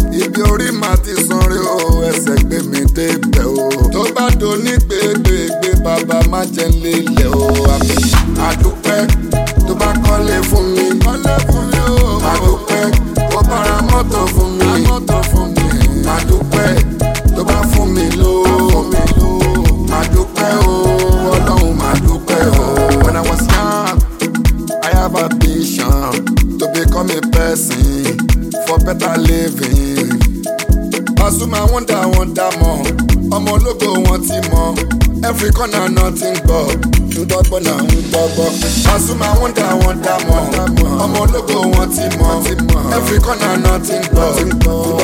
ibi orí máa ti sanre o, ẹsẹ̀ gbé mi débẹ̀ o. Tó bá do ní gbégbégbé bàbá má jẹ́ ń lélẹ̀ o. Àmì àdúpẹ́ tó bá kọ́lé fún mi. Kọ́lé fún mi o. Àdúpẹ́ tó bá ra mọ́tò fún mi. Ra mọ́tò fún mi. Àdúpẹ́ tó bá fún mi lówó. Àdúpẹ́ o, Ọlọ́run máa dúpẹ́ o. When I was young, I have a vision to become a person for better living. Pasuma wonder more. Ọmọ ológo wọn ti mọ. Every corner nothing but. Ngbọ́gbọ́ na ngbọ́gbọ́. Pasuma wonder more. Ọmọ ológo wọn ti mọ. Every corner nothing but.